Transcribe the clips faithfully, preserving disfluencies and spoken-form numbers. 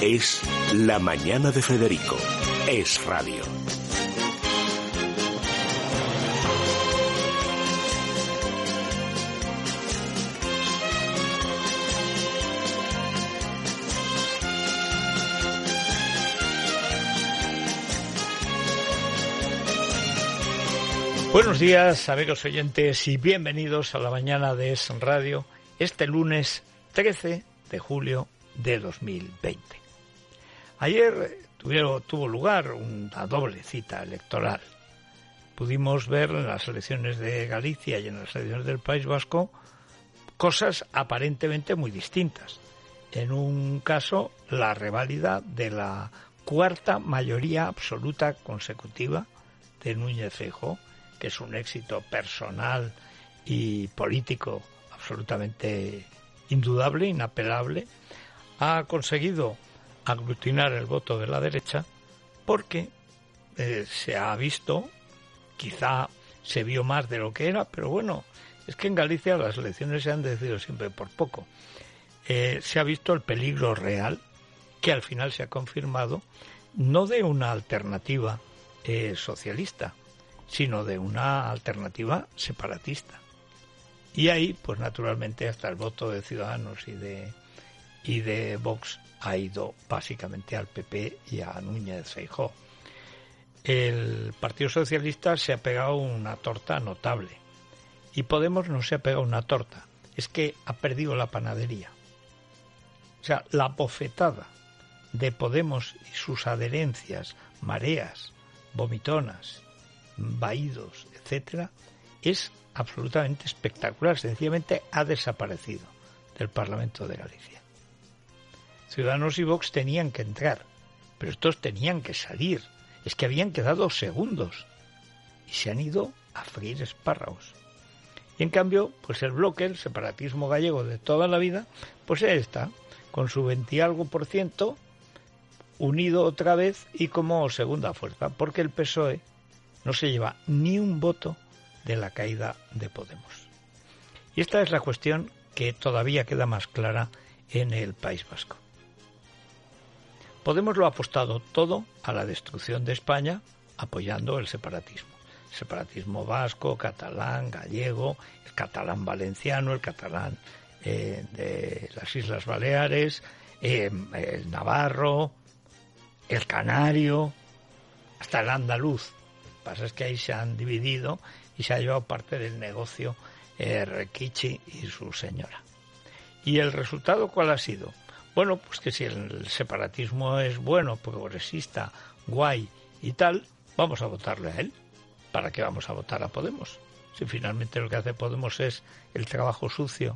Es La Mañana de Federico. Es radio. Buenos días, amigos oyentes, y bienvenidos a La Mañana de Es Radio, este lunes trece de julio de dos mil veinte. Ayer tuvieron, tuvo lugar una doble cita electoral. Pudimos ver en las elecciones de Galicia y en las elecciones del País Vasco cosas aparentemente muy distintas. En un caso, la reválida de la cuarta mayoría absoluta consecutiva de Núñez Feijóo, que es un éxito personal y político absolutamente indudable, inapelable, ha conseguido aglutinar el voto de la derecha porque eh, se ha visto, quizá se vio más de lo que era, pero bueno, es que en Galicia las elecciones se han decidido siempre por poco. Eh, se ha visto el peligro real, que al final se ha confirmado, no de una alternativa eh, socialista, sino de una alternativa separatista. Y ahí, pues naturalmente, hasta el voto de Ciudadanos y de y de Vox ha ido básicamente al P P y a Núñez Feijóo. El Partido Socialista se ha pegado una torta notable y Podemos no se ha pegado una torta, es que ha perdido la panadería. O sea, la bofetada de Podemos y sus adherencias, mareas, vomitonas, vaídos, etcétera, es absolutamente espectacular. Sencillamente ha desaparecido del Parlamento de Galicia. Ciudadanos y Vox tenían que entrar, pero estos tenían que salir. Es que habían quedado segundos y se han ido a freír espárragos. Y en cambio, pues el bloque, el separatismo gallego de toda la vida, pues ahí está, con su veintialgo por ciento, unido otra vez y como segunda fuerza, porque el P S O E no se lleva ni un voto de la caída de Podemos. Y esta es la cuestión que todavía queda más clara en el País Vasco. Podemos lo ha apostado todo a la destrucción de España, apoyando el separatismo. El separatismo vasco, catalán, gallego, el catalán valenciano, el catalán eh, de las Islas Baleares, eh, el navarro, el canario, hasta el andaluz. Lo que pasa es que ahí se han dividido y se ha llevado parte del negocio eh, Requichi y su señora. ¿Y el resultado cuál ha sido? Bueno, pues que si el separatismo es bueno, progresista, guay y tal, vamos a votarle a él. ¿Para qué vamos a votar a Podemos? Si finalmente lo que hace Podemos es el trabajo sucio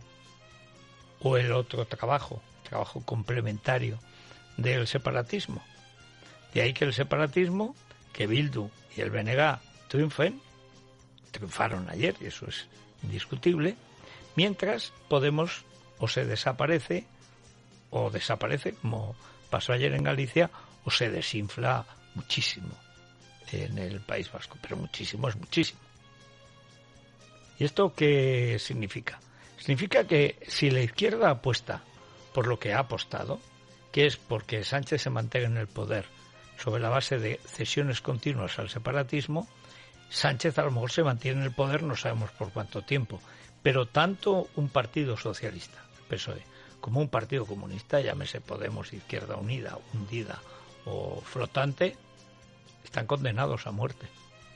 o el otro trabajo, trabajo complementario del separatismo. De ahí que el separatismo, que Bildu y el B N G triunfen, triunfaron ayer, y eso es indiscutible, mientras Podemos o se desaparece, o desaparece, como pasó ayer en Galicia, o se desinfla muchísimo en el País Vasco, pero muchísimo es muchísimo. ¿Y esto qué significa? Significa que si la izquierda apuesta por lo que ha apostado, que es porque Sánchez se mantenga en el poder sobre la base de cesiones continuas al separatismo, Sánchez a lo mejor se mantiene en el poder, no sabemos por cuánto tiempo, pero tanto un partido socialista, el P S O E, como un partido comunista, llámese Podemos, Izquierda Unida, hundida o flotante, están condenados a muerte.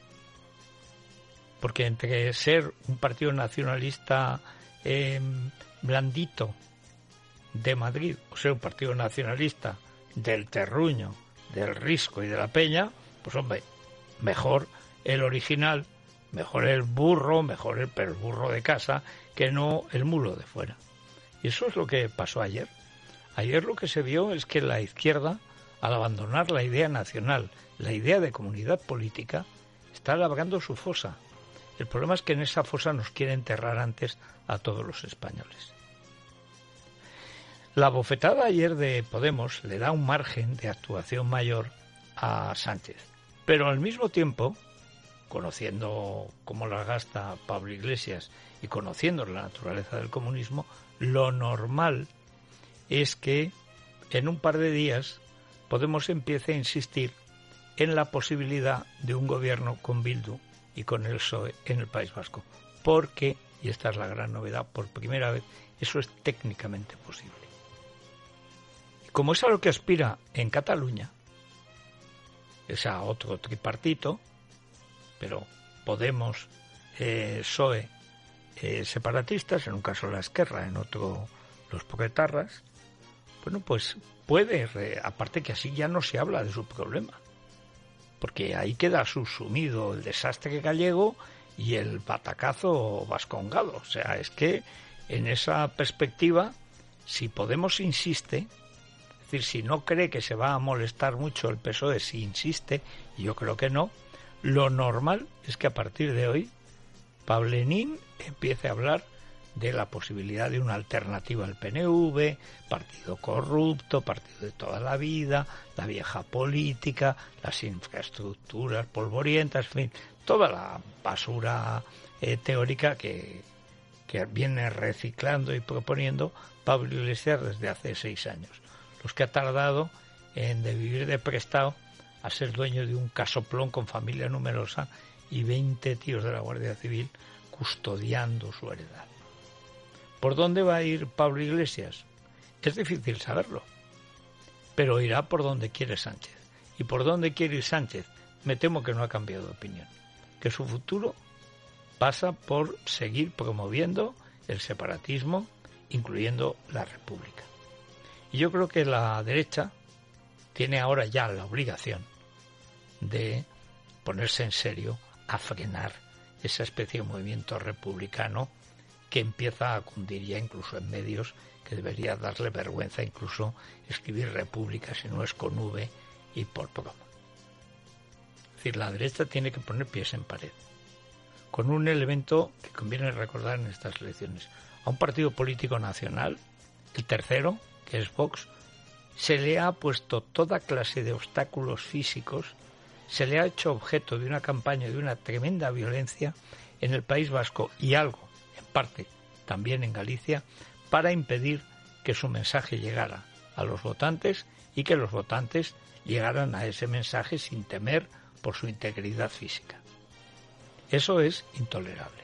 Porque entre ser un partido nacionalista eh, blandito de Madrid o ser un partido nacionalista del terruño, del Risco y de la Peña, pues hombre, mejor el original, mejor el burro, mejor el, pero el burro de casa, que no el mulo de fuera. Y eso es lo que pasó ayer. Ayer lo que se vio es que la izquierda, al abandonar la idea nacional, la idea de comunidad política, está labrando su fosa. El problema es que en esa fosa nos quiere enterrar antes a todos los españoles. La bofetada ayer de Podemos le da un margen de actuación mayor a Sánchez, pero al mismo tiempo, conociendo cómo la gasta Pablo Iglesias y conociendo la naturaleza del comunismo, lo normal es que en un par de días Podemos empiece a insistir en la posibilidad de un gobierno con Bildu y con el P S O E en el País Vasco, porque, y esta es la gran novedad, por primera vez eso es técnicamente posible. Y como es a lo que aspira en Cataluña, es a otro tripartito, pero Podemos, eh, P S O E, eh, separatistas, en un caso la Esquerra, en otro los proetarras, bueno, pues puede, aparte que así ya no se habla de su problema, porque ahí queda subsumido el desastre gallego y el batacazo vascongado. O sea, es que en esa perspectiva, si Podemos insiste, es decir, si no cree que se va a molestar mucho el P S O E si insiste, y yo creo que no, lo normal es que a partir de hoy Pablenín empiece a hablar de la posibilidad de una alternativa al P N V, partido corrupto, partido de toda la vida, la vieja política, las infraestructuras polvorientas, en fin, toda la basura eh, teórica que, que viene reciclando y proponiendo Pablo Iglesias desde hace seis años. Los que ha tardado en de vivir de prestado a ser dueño de un casoplón con familia numerosa y veinte tíos de la Guardia Civil custodiando su heredad. ¿Por dónde va a ir Pablo Iglesias? Es difícil saberlo, pero irá por donde quiere Sánchez. ¿Y por dónde quiere ir Sánchez? Me temo que no ha cambiado de opinión, que su futuro pasa por seguir promoviendo el separatismo, incluyendo la República. Y yo creo que la derecha tiene ahora ya la obligación de ponerse en serio a frenar esa especie de movimiento republicano que empieza a cundir ya incluso en medios, que debería darle vergüenza incluso escribir república si no es con V y por broma. Es decir, la derecha tiene que poner pies en pared, con un elemento que conviene recordar en estas elecciones. A un partido político nacional, el tercero, que es Vox, se le ha puesto toda clase de obstáculos físicos, se le ha hecho objeto de una campaña de una tremenda violencia en el País Vasco y algo, en parte también en Galicia, para impedir que su mensaje llegara a los votantes y que los votantes llegaran a ese mensaje sin temer por su integridad física. Eso es intolerable.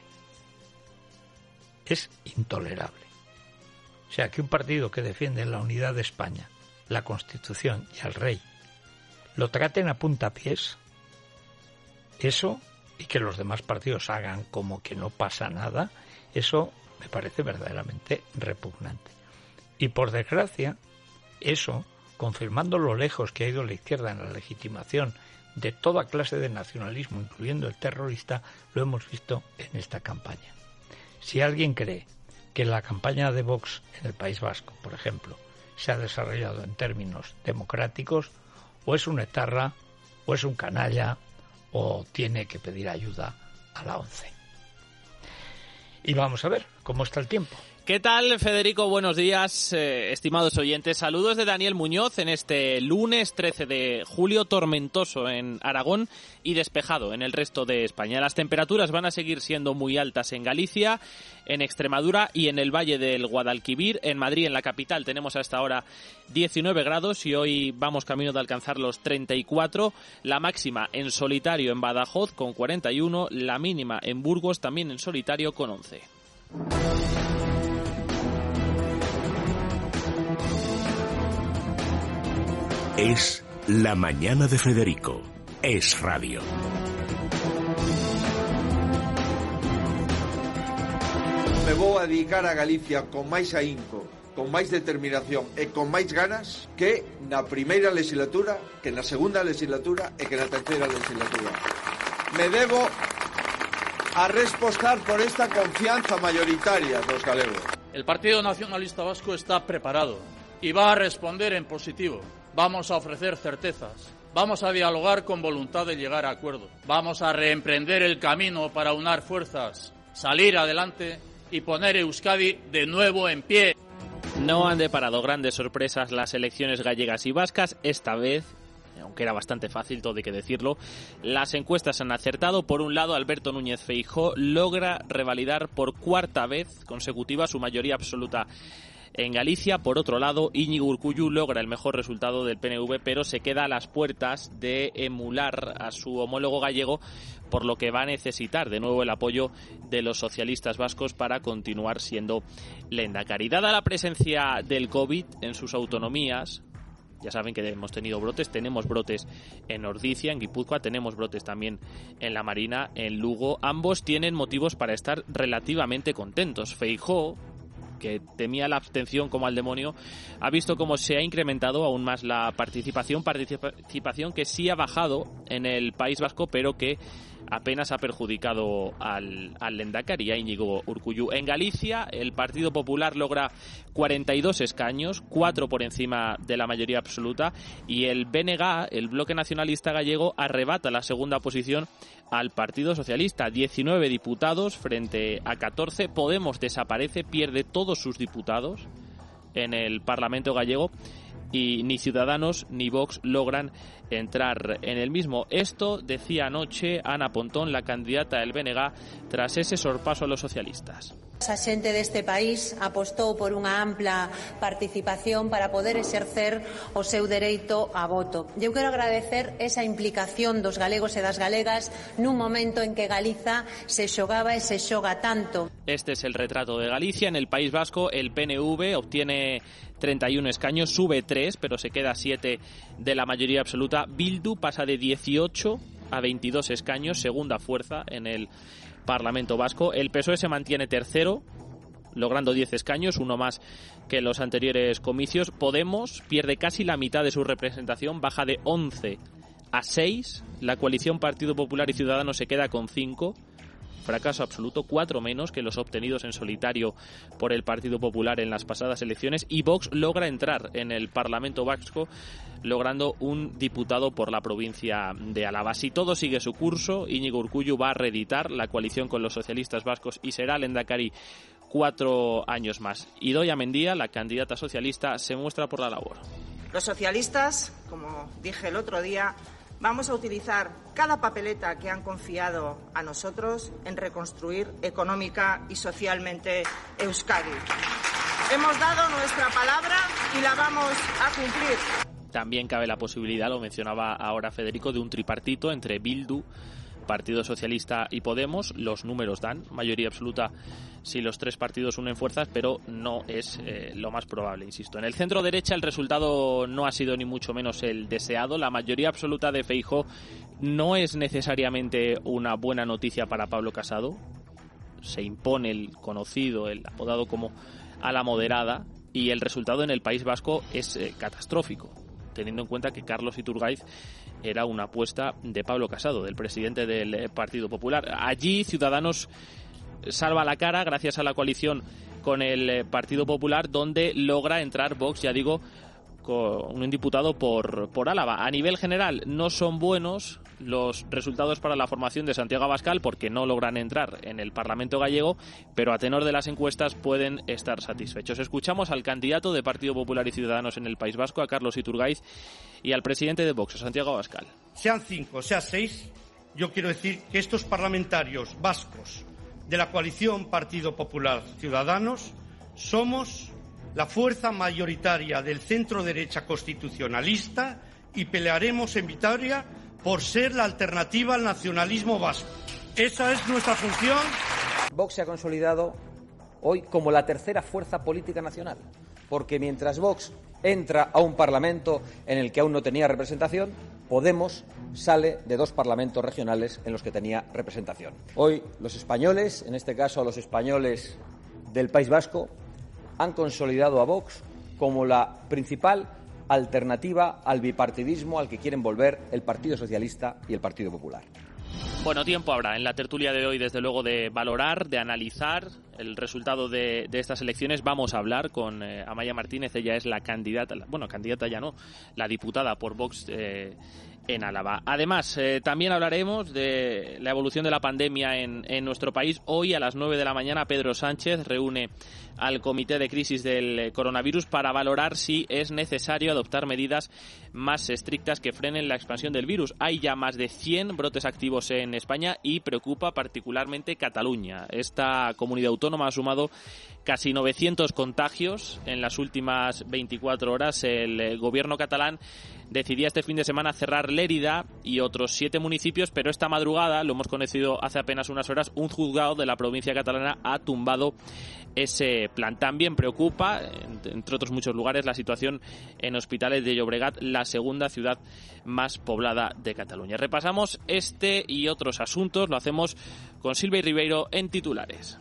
Es intolerable. O sea, que un partido que defiende la unidad de España, la Constitución y al rey, lo traten a puntapiés, eso, y que los demás partidos hagan como que no pasa nada, eso me parece verdaderamente repugnante. Y por desgracia, eso, confirmando lo lejos que ha ido la izquierda en la legitimación de toda clase de nacionalismo, incluyendo el terrorista, lo hemos visto en esta campaña. Si alguien cree que la campaña de Vox en el País Vasco, por ejemplo, se ha desarrollado en términos democráticos, o es un etarra, o es un canalla, o tiene que pedir ayuda a la ONCE. Y vamos a ver cómo está el tiempo. ¿Qué tal, Federico? Buenos días, eh, estimados oyentes. Saludos de Daniel Muñoz en este lunes trece de julio, tormentoso en Aragón y despejado en el resto de España. Las temperaturas van a seguir siendo muy altas en Galicia, en Extremadura y en el Valle del Guadalquivir. En Madrid, en la capital, tenemos hasta ahora diecinueve grados y hoy vamos camino de alcanzar los treinta y cuatro. La máxima en solitario en Badajoz con cuarenta y uno, la mínima en Burgos también en solitario con once. Es La Mañana de Federico. Es radio. Me vou a dedicar a Galicia con máis ahínco, con máis determinación e con máis ganas que na primeira legislatura, que na segunda legislatura e que na terceira legislatura. Me debo a respostar por esta confianza mayoritaria dos galegos. El Partido Nacionalista Vasco está preparado y va a responder en positivo. Vamos a ofrecer certezas, vamos a dialogar con voluntad de llegar a acuerdo, vamos a reemprender el camino para unar fuerzas, salir adelante y poner Euskadi de nuevo en pie. No han deparado grandes sorpresas las elecciones gallegas y vascas, esta vez, aunque era bastante fácil, todo hay que decirlo, las encuestas han acertado. Por un lado, Alberto Núñez Feijóo logra revalidar por cuarta vez consecutiva su mayoría absoluta en Galicia. Por otro lado, Íñigo Urkullu logra el mejor resultado del P N V, pero se queda a las puertas de emular a su homólogo gallego, por lo que va a necesitar de nuevo el apoyo de los socialistas vascos para continuar siendo lehendakari. Dada la presencia del COVID en sus autonomías, ya saben que hemos tenido brotes, tenemos brotes en Ordicia, en Guipúzcoa, tenemos brotes también en La Marina, en Lugo. Ambos tienen motivos para estar relativamente contentos. Feijóo, que temía la abstención como al demonio, ha visto cómo se ha incrementado aún más la participación, participación que sí ha bajado en el País Vasco, pero que apenas ha perjudicado al, al lehendakari, a Íñigo Urkullu. En Galicia, el Partido Popular logra cuarenta y dos escaños, cuatro por encima de la mayoría absoluta, y el B N G, el Bloque Nacionalista Gallego, arrebata la segunda posición al Partido Socialista, diecinueve diputados frente a catorce. Podemos desaparece, pierde todos sus diputados en el Parlamento gallego, y ni Ciudadanos ni Vox logran entrar en el mismo. Esto decía anoche Ana Pontón, la candidata del B N G, tras ese sorpaso a los socialistas. A xente deste país apostou por unha ampla participación para poder exercer o seu dereito a voto. Eu quero agradecer esa implicación dos galegos e das galegas nun momento en que Galiza se xogaba e se xoga tanto. Este es el retrato de Galicia. En el País Vasco, el P N V obtiene treinta y uno escaños, sube tres, pero se queda siete de la mayoría absoluta. Bildu pasa de dieciocho a veintidós escaños, segunda fuerza en el Parlamento Vasco. El P S O E se mantiene tercero, logrando diez escaños, uno más que los anteriores comicios. Podemos pierde casi la mitad de su representación, baja de once a seis. La coalición Partido Popular y Ciudadanos se queda con cinco. Fracaso absoluto, cuatro menos que los obtenidos en solitario por el Partido Popular en las pasadas elecciones, y Vox logra entrar en el Parlamento Vasco, logrando un diputado por la provincia de Álava. Si todo sigue su curso, Íñigo Urkullu va a reeditar la coalición con los socialistas vascos y será lehendakari cuatro años más. Idoia Mendia, la candidata socialista, se muestra por la labor. Los socialistas, como dije el otro día, vamos a utilizar cada papeleta que han confiado a nosotros en reconstruir económica y socialmente Euskadi. Hemos dado nuestra palabra y la vamos a cumplir. También cabe la posibilidad, lo mencionaba ahora Federico, de un tripartito entre Bildu, Partido Socialista y Podemos. Los números dan mayoría absoluta si los tres partidos unen fuerzas, pero no es eh, lo más probable, insisto. En el centro derecha el resultado no ha sido ni mucho menos el deseado. La mayoría absoluta de Feijóo no es necesariamente una buena noticia para Pablo Casado. Se impone el conocido, el apodado como a la moderada, y el resultado en el País Vasco es eh, catastrófico, teniendo en cuenta que Carlos Iturgaiz era una apuesta de Pablo Casado, del presidente del Partido Popular. Allí Ciudadanos salva la cara gracias a la coalición con el Partido Popular, donde logra entrar Vox, ya digo, con un diputado por, por Álava. A nivel general no son buenos los resultados para la formación de Santiago Abascal, porque no logran entrar en el Parlamento gallego, pero a tenor de las encuestas pueden estar satisfechos. Escuchamos al candidato de Partido Popular y Ciudadanos en el País Vasco, a Carlos Iturgaiz, y al presidente de Vox, a Santiago Abascal. Sean cinco, sean seis, yo quiero decir que estos parlamentarios vascos de la coalición Partido Popular Ciudadanos somos la fuerza mayoritaria del centro derecha constitucionalista y pelearemos en Vitoria por ser la alternativa al nacionalismo vasco. Esa es nuestra función. Vox se ha consolidado hoy como la tercera fuerza política nacional, porque mientras Vox entra a un parlamento en el que aún no tenía representación, Podemos sale de dos parlamentos regionales en los que tenía representación. Hoy los españoles, en este caso los españoles del País Vasco, han consolidado a Vox como la principal alternativa al bipartidismo al que quieren volver el Partido Socialista y el Partido Popular. Bueno, tiempo habrá en la tertulia de hoy, desde luego, de valorar, de analizar el resultado de, de estas elecciones. Vamos a hablar con eh, Amaia Martínez. Ella es la candidata, bueno, candidata ya no, la diputada por Vox eh, en Álava. Además, eh, también hablaremos de la evolución de la pandemia en, en nuestro país. Hoy a las nueve de la mañana Pedro Sánchez reúne al Comité de Crisis del Coronavirus para valorar si es necesario adoptar medidas más estrictas que frenen la expansión del virus. Hay ya más de cien brotes activos en España y preocupa particularmente Cataluña. Esta comunidad autónoma ha sumado casi novecientos contagios en las últimas veinticuatro horas. El gobierno catalán decidía este fin de semana cerrar Lérida y otros siete municipios, pero esta madrugada, lo hemos conocido hace apenas unas horas, un juzgado de la provincia catalana ha tumbado ese plan. También preocupa, entre otros muchos lugares, la situación en Hospitalet de Llobregat, la segunda ciudad más poblada de Cataluña. Repasamos este y otros asuntos, lo hacemos con Silvia Ribeiro en titulares.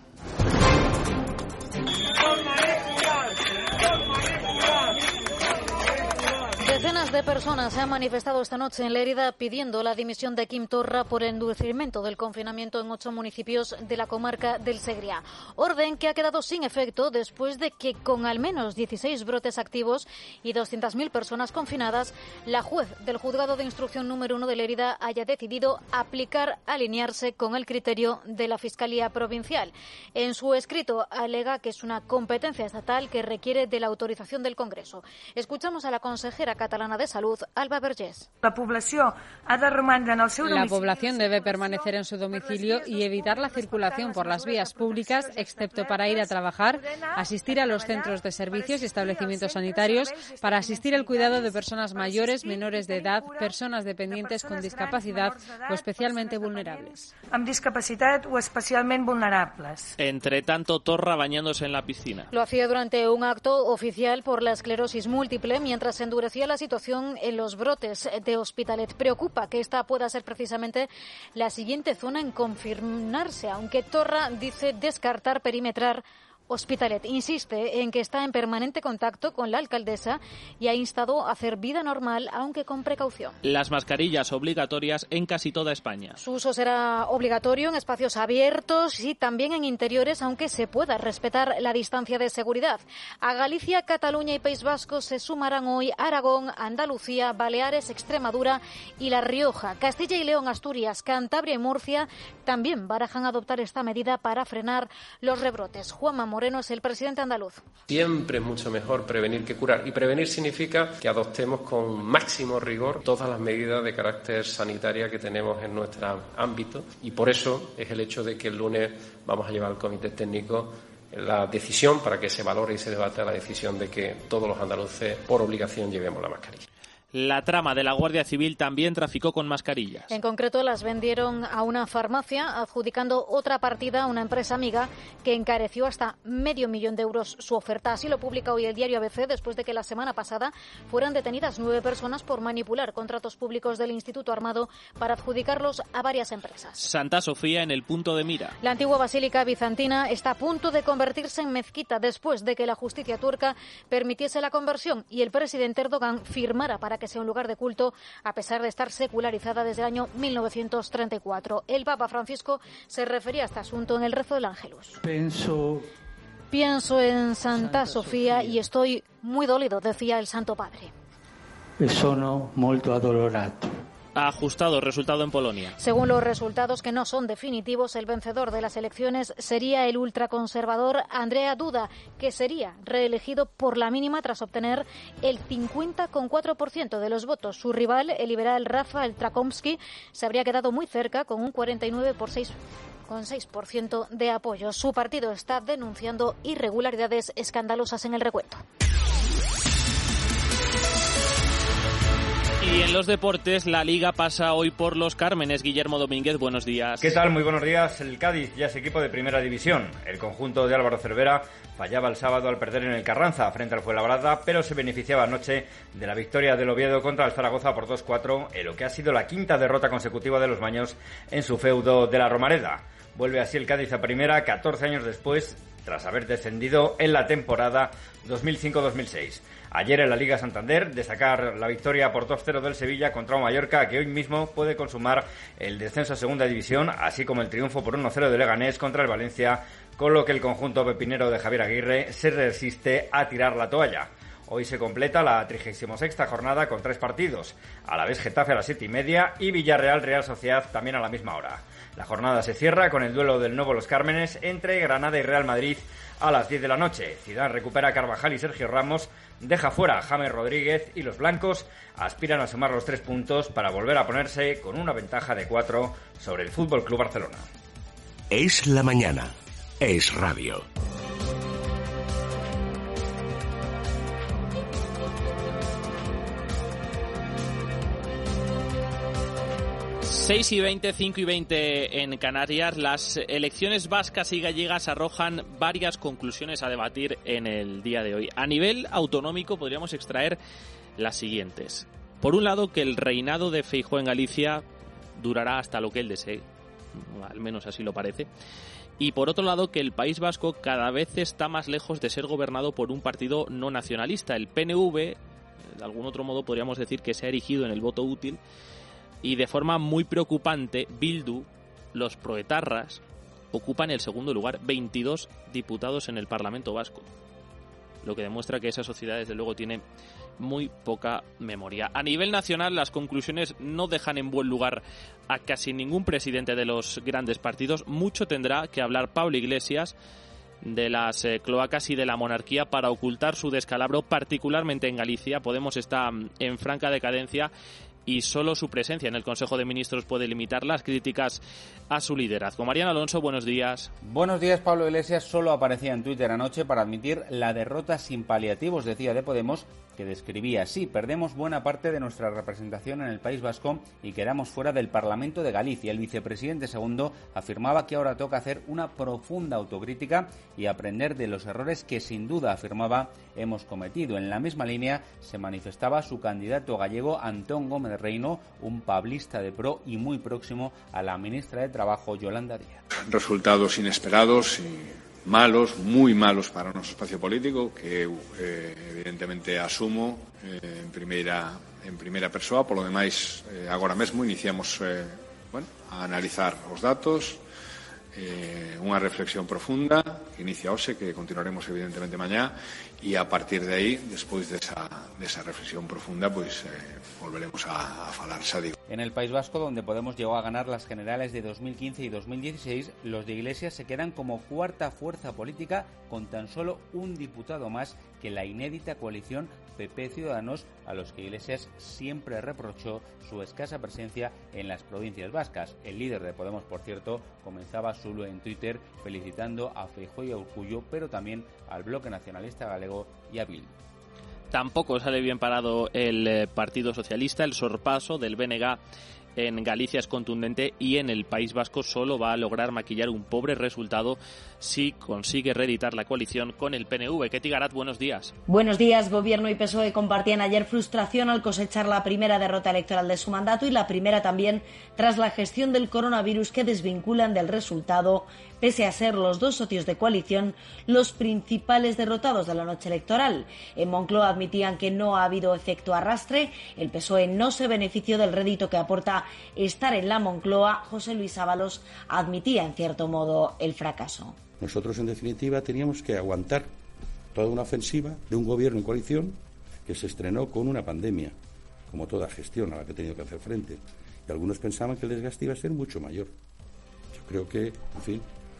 Decenas de personas se han manifestado esta noche en Lérida pidiendo la dimisión de Quim Torra por el endurecimiento del confinamiento en ocho municipios de la comarca del Segrià. Orden que ha quedado sin efecto después de que, con al menos dieciséis brotes activos y doscientas mil personas confinadas, la juez del juzgado de instrucción número uno de Lérida haya decidido aplicar, alinearse con el criterio de la Fiscalía Provincial. En su escrito alega que es una competencia estatal que requiere de la autorización del Congreso. Escuchamos a la consejera catalana de Salud, Alba Vergés. La población ha de romandre en el seu domicili. La población debe permanecer en su domicilio y evitar la circulación por las vías públicas, excepto para ir a trabajar, asistir a los centros de servicios y establecimientos sanitarios, para asistir al cuidado de personas mayores, menores de edad, personas dependientes con discapacidad o especialmente vulnerables. Amb discapacitat o especialmente vulnerables. Entre tanto, Torra bañándose en la piscina. Lo hacía durante un acto oficial por la esclerosis múltiple mientras se endurecía la situación en los brotes de Hospitalet. Preocupa que esta pueda ser precisamente la siguiente zona en confinarse, aunque Torra dice descartar perimetrar Hospitalet. Insiste en que está en permanente contacto con la alcaldesa y ha instado a hacer vida normal, aunque con precaución. Las mascarillas obligatorias en casi toda España. Su uso será obligatorio en espacios abiertos y también en interiores, aunque se pueda respetar la distancia de seguridad. A Galicia, Cataluña y País Vasco se sumarán hoy Aragón, Andalucía, Baleares, Extremadura y La Rioja. Castilla y León, Asturias, Cantabria y Murcia también barajan adoptar esta medida para frenar los rebrotes. Juanma Moreno es el presidente andaluz. Siempre es mucho mejor prevenir que curar. Y prevenir significa que adoptemos con máximo rigor todas las medidas de carácter sanitario que tenemos en nuestro ámbito. Y por eso es el hecho de que el lunes vamos a llevar al comité técnico la decisión para que se valore y se debata la decisión de que todos los andaluces, por obligación, llevemos la mascarilla. La trama de la Guardia Civil también traficó con mascarillas. En concreto, las vendieron a una farmacia, adjudicando otra partida a una empresa amiga que encareció hasta medio millón de euros su oferta. Así lo publica hoy el diario A B C, después de que la semana pasada fueran detenidas nueve personas por manipular contratos públicos del Instituto Armado para adjudicarlos a varias empresas. Santa Sofía en el punto de mira. La antigua basílica bizantina está a punto de convertirse en mezquita después de que la justicia turca permitiese la conversión y el presidente Erdogan firmara para que sea un lugar de culto, a pesar de estar secularizada desde el año mil novecientos treinta y cuatro. El Papa Francisco se refería a este asunto en el rezo del Ángelus. Penso... Pienso en Santa, Santa Sofía, Sofía y estoy muy dolido, decía el Santo Padre. E sono molto addolorato. Ha ajustado resultado en Polonia. Según los resultados, que no son definitivos, el vencedor de las elecciones sería el ultraconservador Andrzej Duda, que sería reelegido por la mínima tras obtener el cincuenta coma cuatro por ciento de los votos. Su rival, el liberal Rafał Trzaskowski, se habría quedado muy cerca con un cuarenta y nueve por seis con seis por ciento de apoyo. Su partido está denunciando irregularidades escandalosas en el recuento. Y en los deportes, la Liga pasa hoy por los Cármenes. Guillermo Domínguez, buenos días. ¿Qué tal? Muy buenos días. El Cádiz ya es equipo de primera división. El conjunto de Álvaro Cervera fallaba el sábado al perder en el Carranza frente al Fuenlabrada, pero se beneficiaba anoche de la victoria del Oviedo contra el Zaragoza por dos cuatro, en lo que ha sido la quinta derrota consecutiva de los maños en su feudo de la Romareda. Vuelve así el Cádiz a primera catorce años después, tras haber descendido en la temporada dos mil cinco dos mil seis. Ayer en la Liga Santander, destacar la victoria por dos cero del Sevilla contra un Mallorca que hoy mismo puede consumar el descenso a Segunda División, así como el triunfo por uno cero de Leganés contra el Valencia, con lo que el conjunto pepinero de Javier Aguirre se resiste a tirar la toalla. Hoy se completa la trigésima sexta jornada con tres partidos, a la vez Getafe a las siete y media y Villarreal-Real Sociedad también a la misma hora. La jornada se cierra con el duelo del Nuevo Los Cármenes entre Granada y Real Madrid a las diez de la noche. Zidane recupera a Carvajal y Sergio Ramos, deja fuera a James Rodríguez y los blancos aspiran a sumar los tres puntos para volver a ponerse con una ventaja de cuatro sobre el F C Barcelona. Es la mañana. Es radio. seis y veinte, cinco y veinte en Canarias. Las elecciones vascas y gallegas arrojan varias conclusiones a debatir en el día de hoy. A nivel autonómico podríamos extraer las siguientes. Por un lado, que el reinado de Feijóo en Galicia durará hasta lo que él desee, al menos así lo parece. Y por otro lado, que el País Vasco cada vez está más lejos de ser gobernado por un partido no nacionalista. El P N V, de algún otro modo podríamos decir que se ha erigido en el voto útil. Y de forma muy preocupante, Bildu, los proetarras, ocupan el segundo lugar, veintidós diputados en el Parlamento Vasco. Lo que demuestra que esa sociedad, desde luego, tiene muy poca memoria. A nivel nacional, las conclusiones no dejan en buen lugar a casi ningún presidente de los grandes partidos. Mucho tendrá que hablar Pablo Iglesias de las eh, cloacas y de la monarquía para ocultar su descalabro, particularmente en Galicia. Podemos está en franca decadencia y solo su presencia en el Consejo de Ministros puede limitar las críticas a su liderazgo. Mariano Alonso, buenos días. Buenos días. Pablo Iglesias solo aparecía en Twitter anoche para admitir la derrota sin paliativos, decía, de Podemos, que describía así: perdemos buena parte de nuestra representación en el País Vasco y quedamos fuera del Parlamento de Galicia. El vicepresidente segundo afirmaba que ahora toca hacer una profunda autocrítica y aprender de los errores que sin duda, afirmaba, hemos cometido. En la misma línea se manifestaba su candidato gallego Antón Gómez Reino, un pablista de pro y muy próximo a la ministra de Trabajo, Yolanda Díaz. Resultados inesperados y malos, muy malos para nuestro espacio político, que eh, evidentemente asumo eh, en primeira en primeira persoa. Por lo demais, eh, agora mesmo iniciamos eh, bueno, a analizar os datos, eh, unha reflexión profunda que inicia hoxe, que continuaremos evidentemente mañá, e a partir de aí, despois desa, desa reflexión profunda, pois eh, volveremos a, a falar, xa digo. En el País Vasco, donde Podemos llegó a ganar las generales de dos mil quince y dos mil dieciséis, los de Iglesias se quedan como cuarta fuerza política con tan solo un diputado más que la inédita coalición P P Ciudadanos, a los que Iglesias siempre reprochó su escasa presencia en las provincias vascas. El líder de Podemos, por cierto, comenzaba solo en Twitter felicitando a Feijóo y a Urkullu, pero también al Bloque Nacionalista Galego y a Bildu. Tampoco sale bien parado el eh, Partido Socialista. El sorpaso del B N G en Galicia es contundente y en el País Vasco solo va a lograr maquillar un pobre resultado si consigue reeditar la coalición con el P N V. Ketty Garat, buenos días. Buenos días. Gobierno y P S O E compartían ayer frustración al cosechar la primera derrota electoral de su mandato y la primera también tras la gestión del coronavirus, que desvinculan del resultado, pese a ser los dos socios de coalición los principales derrotados de la noche electoral. En Moncloa admitían que no ha habido efecto arrastre. El P S O E no se benefició del rédito que aporta estar en la Moncloa. José Luis Ábalos admitía en cierto modo el fracaso. Nosotros, en definitiva, teníamos que aguantar toda una ofensiva de un gobierno en coalición que se estrenó con una pandemia, como toda gestión a la que ha tenido que hacer frente. Y algunos pensaban que el desgaste iba a ser mucho mayor. Yo creo que, en fin,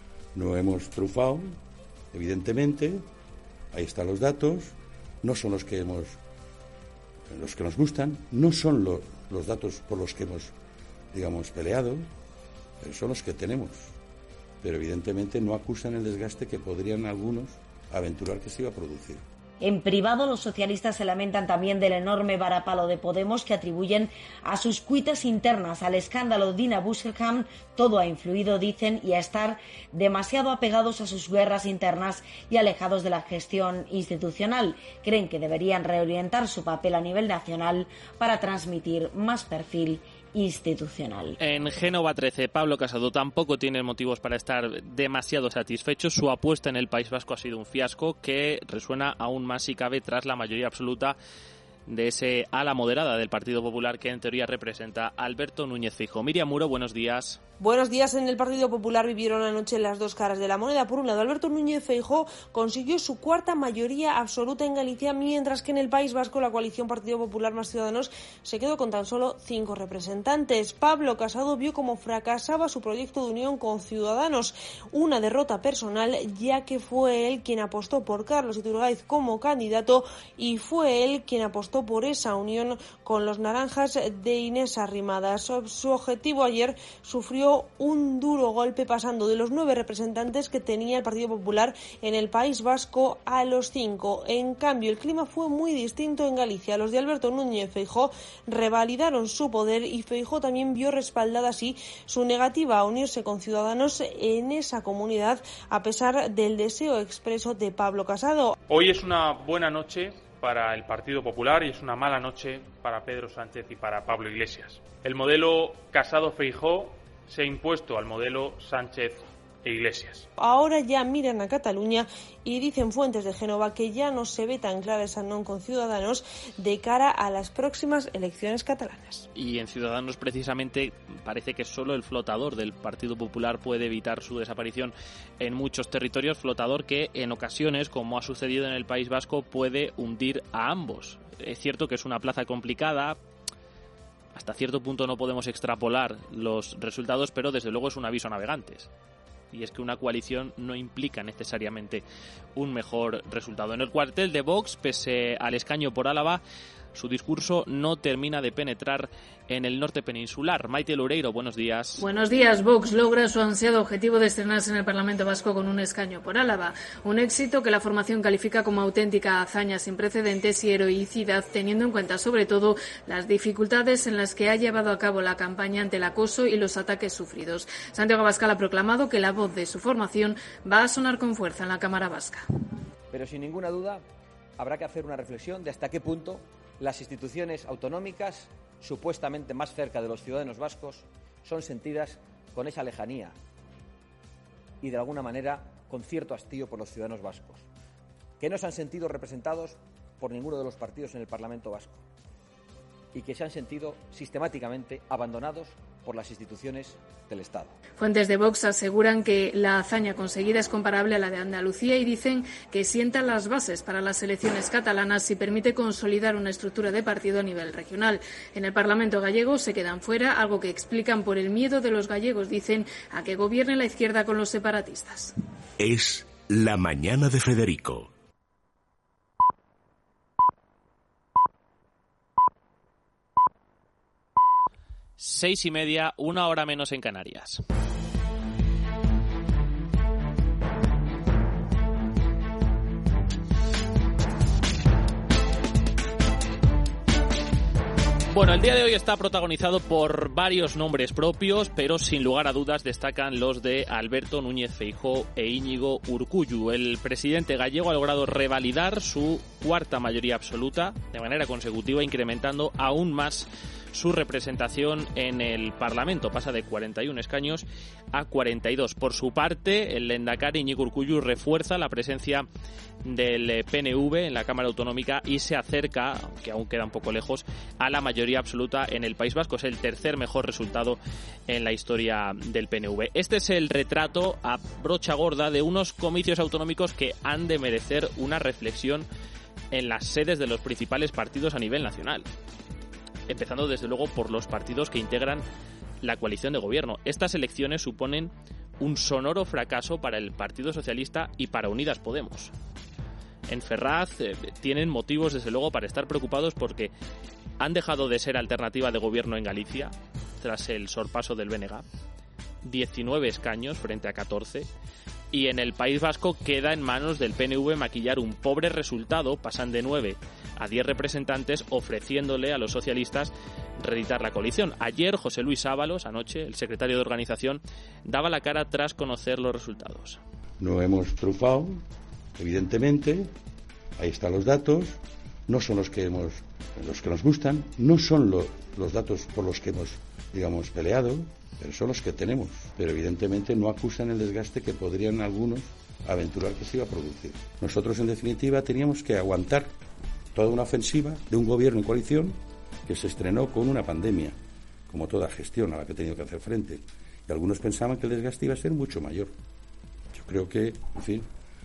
no hemos trufado, evidentemente. Ahí están los datos. No son los que hemos, los que nos gustan. No son los, los datos por los que hemos, digamos, peleado, pero son los que tenemos. Pero evidentemente no acusan el desgaste que podrían algunos aventurar que se iba a producir. En privado, los socialistas se lamentan también del enorme varapalo de Podemos, que atribuyen a sus cuitas internas, al escándalo Dina Busselkamp. Todo ha influido, dicen, y a estar demasiado apegados a sus guerras internas y alejados de la gestión institucional. Creen que deberían reorientar su papel a nivel nacional para transmitir más perfil institucional. En Génova trece, Pablo Casado tampoco tiene motivos para estar demasiado satisfecho. Su apuesta en el País Vasco ha sido un fiasco que resuena aún más si cabe tras la mayoría absoluta de ese ala moderada del Partido Popular que en teoría representa a Alberto Núñez Feijóo. Miriam Muro, buenos días. Buenos días. En el Partido Popular vivieron anoche las dos caras de la moneda. Por un lado, Alberto Núñez Feijóo consiguió su cuarta mayoría absoluta en Galicia, mientras que en el País Vasco la coalición Partido Popular más Ciudadanos se quedó con tan solo cinco representantes. Pablo Casado vio cómo fracasaba su proyecto de unión con Ciudadanos, una derrota personal, ya que fue él quien apostó por Carlos Iturgaiz como candidato y fue él quien apostó apostó por esa unión con los naranjas de Inés Arrimadas. Su objetivo ayer sufrió un duro golpe, pasando de los nueve representantes que tenía el Partido Popular en el País Vasco a los cinco. En cambio, el clima fue muy distinto en Galicia. Los de Alberto Núñez Feijóo revalidaron su poder y Feijóo también vio respaldada así su negativa a unirse con Ciudadanos en esa comunidad, a pesar del deseo expreso de Pablo Casado. Hoy es una buena noche para el Partido Popular y es una mala noche para Pedro Sánchez y para Pablo Iglesias. El modelo Casado-Feijóo se ha impuesto al modelo Sánchez e Iglesias. Ahora ya miran a Cataluña y dicen fuentes de Génova que ya no se ve tan clara esa non con Ciudadanos de cara a las próximas elecciones catalanas. Y en Ciudadanos precisamente parece que solo el flotador del Partido Popular puede evitar su desaparición en muchos territorios, flotador que en ocasiones, como ha sucedido en el País Vasco, puede hundir a ambos. Es cierto que es una plaza complicada. Hasta cierto punto no podemos extrapolar los resultados, pero desde luego es un aviso a navegantes. Y es que una coalición no implica necesariamente un mejor resultado. En el cuartel de Vox, pese al escaño por Álava, su discurso no termina de penetrar en el norte peninsular. Maite Loureiro, buenos días. Buenos días. Vox logra su ansiado objetivo de estrenarse en el Parlamento Vasco con un escaño por Álava. Un éxito que la formación califica como auténtica hazaña sin precedentes y heroicidad, teniendo en cuenta sobre todo las dificultades en las que ha llevado a cabo la campaña ante el acoso y los ataques sufridos. Santiago Abascal ha proclamado que la voz de su formación va a sonar con fuerza en la Cámara Vasca. Pero sin ninguna duda habrá que hacer una reflexión de hasta qué punto las instituciones autonómicas, supuestamente más cerca de los ciudadanos vascos, son sentidas con esa lejanía y, de alguna manera, con cierto hastío por los ciudadanos vascos, que no se han sentido representados por ninguno de los partidos en el Parlamento vasco y que se han sentido sistemáticamente abandonados por las instituciones del Estado. Fuentes de Vox aseguran que la hazaña conseguida es comparable a la de Andalucía y dicen que sienta las bases para las elecciones catalanas y permite consolidar una estructura de partido a nivel regional. En el Parlamento gallego se quedan fuera, algo que explican por el miedo de los gallegos, dicen, a que gobierne la izquierda con los separatistas. Es La Mañana de Federico. Seis y media, una hora menos en Canarias. Bueno, el día de hoy está protagonizado por varios nombres propios, pero sin lugar a dudas destacan los de Alberto Núñez Feijóo e Íñigo Urkullu. El presidente gallego ha logrado revalidar su cuarta mayoría absoluta de manera consecutiva, incrementando aún más su representación en el Parlamento. Pasa de cuarenta y uno escaños a cuarenta y dos. Por su parte, el lehendakari Íñigo Urkullu refuerza la presencia del P N V en la Cámara Autonómica y se acerca, aunque aún queda un poco lejos, a la mayoría absoluta en el País Vasco. Es el tercer mejor resultado en la historia del P N V. Este es el retrato a brocha gorda de unos comicios autonómicos que han de merecer una reflexión en las sedes de los principales partidos a nivel nacional. Empezando desde luego por los partidos que integran la coalición de gobierno. Estas elecciones suponen un sonoro fracaso para el Partido Socialista y para Unidas Podemos. En Ferraz eh, tienen motivos desde luego para estar preocupados porque han dejado de ser alternativa de gobierno en Galicia tras el sorpaso del B N G, diecinueve escaños frente a catorce, y en el País Vasco queda en manos del P N V maquillar un pobre resultado, pasan de nueve a diez representantes, ofreciéndole a los socialistas reeditar la coalición. Ayer José Luis Ábalos, anoche, el secretario de organización, daba la cara tras conocer los resultados. No hemos trufado, evidentemente, ahí están los datos, no son los que hemos, los que nos gustan, no son lo, los datos por los que hemos, digamos, peleado, pero son los que tenemos. Pero evidentemente no acusan el desgaste que podrían algunos aventurar que se iba a producir. Nosotros, en definitiva, teníamos que aguantar toda una ofensiva de un gobierno en coalición que se estrenó con una pandemia, como toda gestión a la que he tenido que hacer frente. Y algunos pensaban que el desgaste iba a ser mucho mayor. Yo creo que, en fin,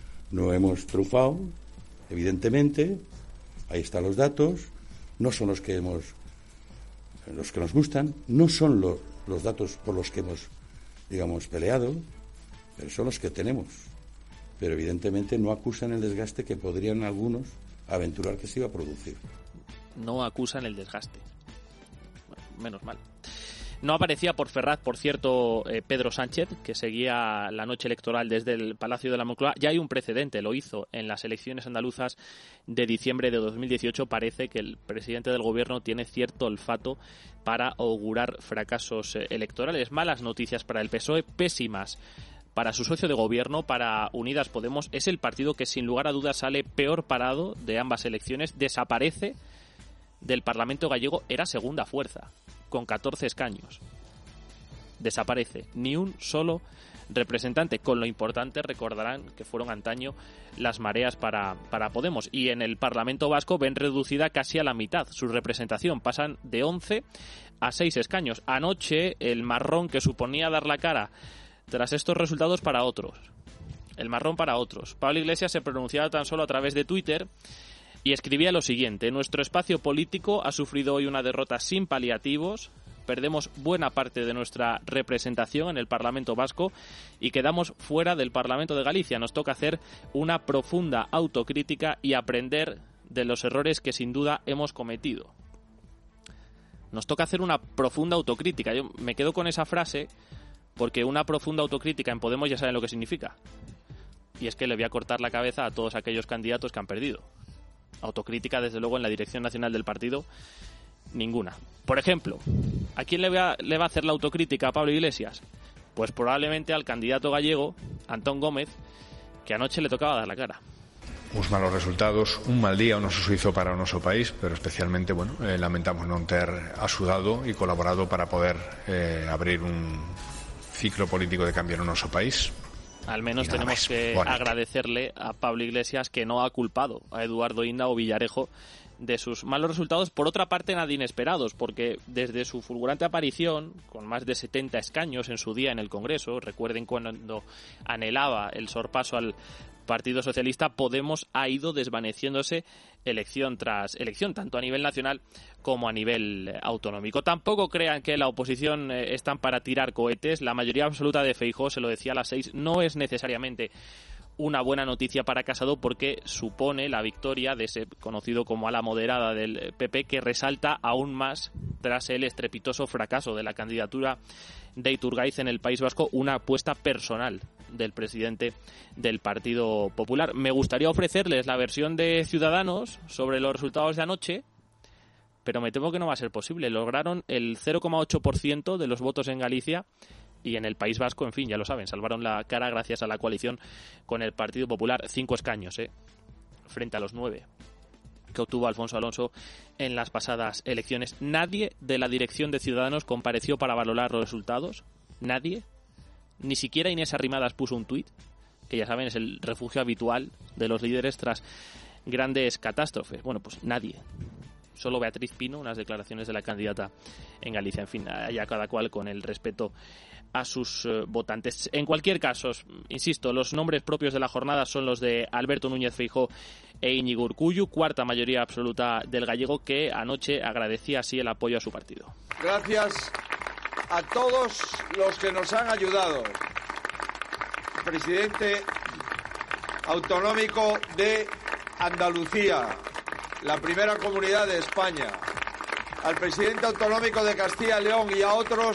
no hemos trufado, evidentemente, ahí están los datos, no son los que hemos, los que nos gustan, no son los, los datos por los que hemos, digamos, peleado, pero son los que tenemos. Pero evidentemente no acusan el desgaste que podrían algunos aventurar que se iba a producir. no acusan el desgaste. Bueno, menos mal. No aparecía por Ferraz, por cierto, eh, Pedro Sánchez, que seguía la noche electoral desde el Palacio de la Moncloa. Ya hay un precedente, lo hizo en las elecciones andaluzas de diciembre de dos mil dieciocho. Parece que el presidente del gobierno tiene cierto olfato para augurar fracasos eh, electorales. Malas noticias para el P S O E, pésimas para su socio de gobierno, para Unidas Podemos. Es el partido que sin lugar a dudas sale peor parado de ambas elecciones. Desaparece del Parlamento gallego, era segunda fuerza, con catorce escaños. Desaparece. Ni un solo representante. Con lo importante, recordarán que fueron antaño las mareas para, para Podemos. Y en el Parlamento vasco ven reducida casi a la mitad su representación. Pasan de once a seis escaños. Anoche, el marrón que suponía dar la cara tras estos resultados para otros. El marrón para otros. Pablo Iglesias se pronunciaba tan solo a través de Twitter y escribía lo siguiente: nuestro espacio político ha sufrido hoy una derrota sin paliativos, perdemos buena parte de nuestra representación en el Parlamento vasco y quedamos fuera del Parlamento de Galicia. Nos toca hacer una profunda autocrítica y aprender de los errores que sin duda hemos cometido. Nos toca hacer una profunda autocrítica. Yo me quedo con esa frase porque una profunda autocrítica en Podemos ya saben lo que significa. Y es que le voy a cortar la cabeza a todos aquellos candidatos que han perdido. Autocrítica, desde luego, en la dirección nacional del partido, ninguna. Por ejemplo, ¿a quién le va, le va a hacer la autocrítica a Pablo Iglesias? Pues probablemente al candidato gallego, Antón Gómez, que anoche le tocaba dar la cara. Uns malos resultados, un mal día o noso suizo para o noso país, pero especialmente, bueno, eh, lamentamos non ter axudado e colaborado para poder eh, abrir un ciclo político de cambio no noso país. Al menos tenemos que bonito. agradecerle a Pablo Iglesias que no ha culpado a Eduardo Inda o Villarejo de sus malos resultados, por otra parte nada inesperados, porque desde su fulgurante aparición, con más de setenta escaños en su día en el Congreso, recuerden cuando anhelaba el sorpaso al Partido Socialista, Podemos ha ido desvaneciéndose elección tras elección, tanto a nivel nacional como a nivel autonómico. Tampoco crean que la oposición eh, están para tirar cohetes. La mayoría absoluta de Feijóo, se lo decía a las seis, no es necesariamente una buena noticia para Casado, porque supone la victoria de ese conocido como ala moderada del P P, que resalta aún más tras el estrepitoso fracaso de la candidatura de Iturgaiz en el País Vasco, una apuesta personal del presidente del Partido Popular. Me gustaría ofrecerles la versión de Ciudadanos sobre los resultados de anoche, pero me temo que no va a ser posible. Lograron el cero coma ocho por ciento de los votos en Galicia y en el País Vasco, en fin, ya lo saben, salvaron la cara gracias a la coalición con el Partido Popular. Cinco escaños, ¿eh? Frente a los nueve que obtuvo Alfonso Alonso en las pasadas elecciones. Nadie de la dirección de Ciudadanos compareció para valorar los resultados. Nadie. Ni siquiera Inés Arrimadas puso un tuit, que ya saben es el refugio habitual de los líderes tras grandes catástrofes. Bueno, pues nadie. Solo Beatriz Pino, unas declaraciones de la candidata en Galicia. En fin, allá cada cual con el respeto a sus uh, votantes. En cualquier caso, insisto, los nombres propios de la jornada son los de Alberto Núñez Feijóo e Íñigo Urkullu, cuarta mayoría absoluta del gallego, que anoche agradecía así el apoyo a su partido. Gracias a todos los que nos han ayudado. Presidente autonómico de Andalucía, la primera comunidad de España, al presidente autonómico de Castilla y León y a otros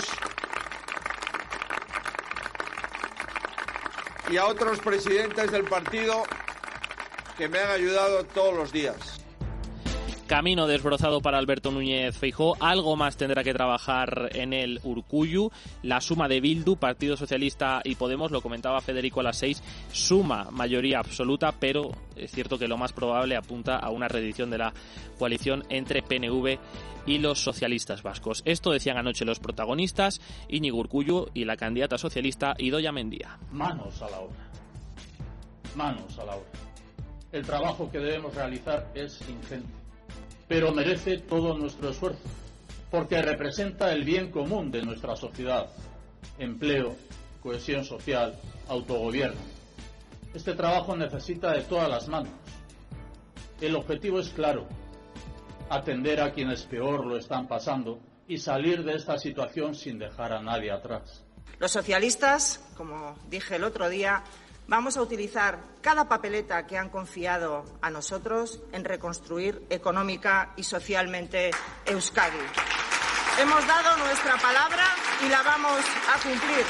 y a otros presidentes del partido que me han ayudado todos los días. Camino desbrozado para Alberto Núñez Feijóo. Algo más tendrá que trabajar en el Urkullu. La suma de Bildu, Partido Socialista y Podemos, lo comentaba Federico a las seis, suma mayoría absoluta, pero es cierto que lo más probable apunta a una reedición de la coalición entre P N V y los socialistas vascos. Esto decían anoche los protagonistas, Íñigo Urkullu y la candidata socialista Idoia Mendia. Manos a la obra. Manos a la obra. El trabajo que debemos realizar es ingente, pero merece todo nuestro esfuerzo, porque representa el bien común de nuestra sociedad: empleo, cohesión social, autogobierno. Este trabajo necesita de todas las manos. El objetivo es claro: atender a quienes peor lo están pasando y salir de esta situación sin dejar a nadie atrás. Los socialistas, como dije el otro día, Vamos a utilizar cada papeleta que han confiado a nosotros en reconstruir económica y socialmente Euskadi. Hemos dado nuestra palabra y la vamos a cumplir.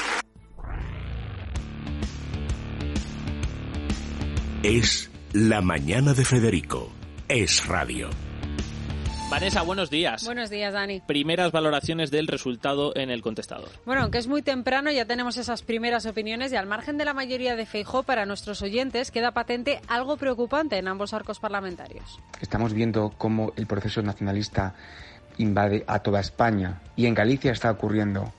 Es La Mañana de Federico. Es Radio. Vanessa, buenos días. Buenos días, Dani. Primeras valoraciones del resultado en el contestador. Bueno, aunque es muy temprano, ya tenemos esas primeras opiniones y al margen de la mayoría de Feijóo, para nuestros oyentes queda patente algo preocupante en ambos arcos parlamentarios. Estamos viendo cómo el proceso nacionalista invade a toda España y en Galicia está ocurriendo.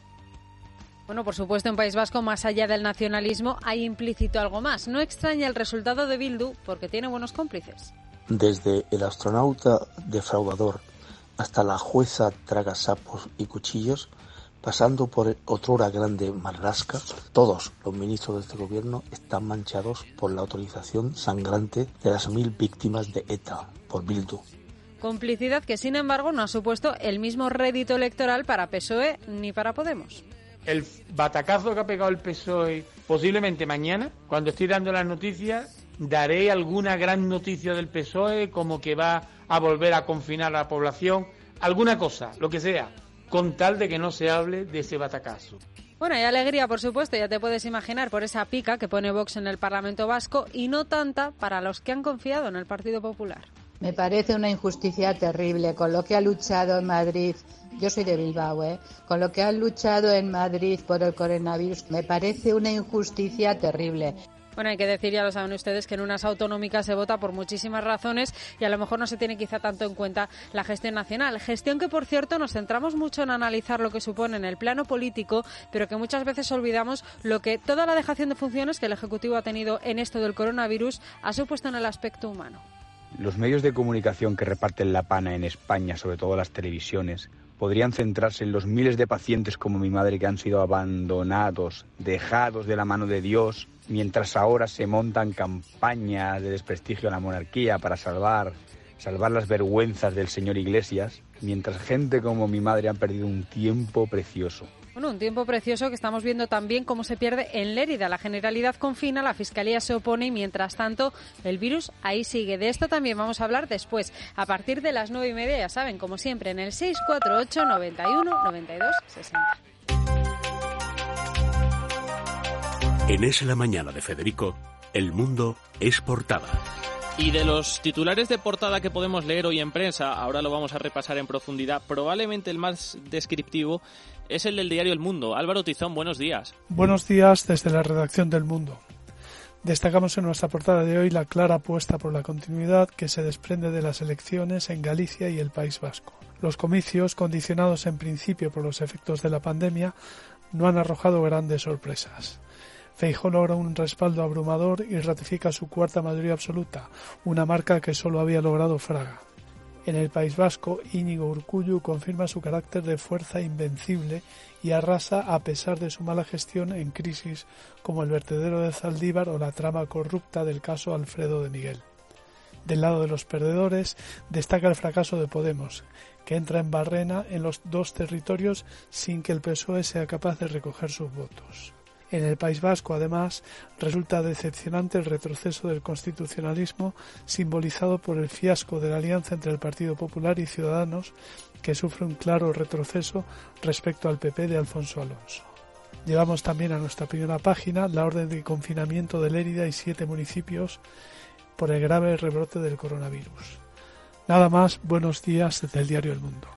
Bueno, por supuesto, en País Vasco, más allá del nacionalismo, hay implícito algo más. No extraña el resultado de Bildu porque tiene buenos cómplices. Desde el astronauta defraudador hasta la jueza traga sapos y cuchillos, pasando por el otrora grande Marlaska, todos los ministros de este gobierno están manchados por la autorización sangrante de las mil víctimas de ETA por Bildu. Complicidad que, sin embargo, no ha supuesto el mismo rédito electoral para P S O E ni para Podemos. El batacazo que ha pegado el P S O E, posiblemente mañana, cuando estoy dando las noticias, daré alguna gran noticia del P S O E, como que va a volver a confinar a la población, alguna cosa, lo que sea, con tal de que no se hable de ese batacazo. Bueno, hay alegría, por supuesto, ya te puedes imaginar, por esa pica que pone Vox en el Parlamento Vasco, y no tanta para los que han confiado en el Partido Popular. Me parece una injusticia terrible con lo que ha luchado en Madrid. Yo soy de Bilbao, ¿eh? Con lo que han luchado en Madrid por el coronavirus, me parece una injusticia terrible. Bueno, hay que decir, ya lo saben ustedes, que en unas autonómicas se vota por muchísimas razones y a lo mejor no se tiene quizá tanto en cuenta la gestión nacional. Gestión que, por cierto, nos centramos mucho en analizar lo que supone en el plano político, pero que muchas veces olvidamos lo que toda la dejación de funciones que el Ejecutivo ha tenido en esto del coronavirus ha supuesto en el aspecto humano. Los medios de comunicación que reparten la pana en España, sobre todo las televisiones, podrían centrarse en los miles de pacientes como mi madre que han sido abandonados, dejados de la mano de Dios, mientras ahora se montan campañas de desprestigio a la monarquía para salvar, salvar las vergüenzas del señor Iglesias, mientras gente como mi madre han perdido un tiempo precioso. Bueno, un tiempo precioso que estamos viendo también cómo se pierde en Lérida. La Generalidad confina, la Fiscalía se opone y, mientras tanto, el virus ahí sigue. De esto también vamos a hablar después, a partir de las nueve y media, ya saben, como siempre, en el seis cuatro ocho, noventa y uno, noventa y dos, sesenta. En Es la Mañana de Federico, el mundo es portada. Y de los titulares de portada que podemos leer hoy en prensa, ahora lo vamos a repasar en profundidad, probablemente el más descriptivo es el del diario El Mundo. Álvaro Tizón, buenos días. Buenos días desde la redacción del Mundo. Destacamos en nuestra portada de hoy la clara apuesta por la continuidad que se desprende de las elecciones en Galicia y el País Vasco. Los comicios, condicionados en principio por los efectos de la pandemia, no han arrojado grandes sorpresas. Feijóo logra un respaldo abrumador y ratifica su cuarta mayoría absoluta, una marca que solo había logrado Fraga. En el País Vasco, Íñigo Urkullu confirma su carácter de fuerza invencible y arrasa a pesar de su mala gestión en crisis como el vertedero de Zaldívar o la trama corrupta del caso Alfredo de Miguel. Del lado de los perdedores, destaca el fracaso de Podemos, que entra en barrena en los dos territorios sin que el P S O E sea capaz de recoger sus votos. En el País Vasco, además, resulta decepcionante el retroceso del constitucionalismo simbolizado por el fiasco de la alianza entre el Partido Popular y Ciudadanos, que sufre un claro retroceso respecto al P P de Alfonso Alonso. Llevamos también a nuestra primera página la orden de confinamiento de Lérida y siete municipios por el grave rebrote del coronavirus. Nada más, buenos días desde el diario El Mundo.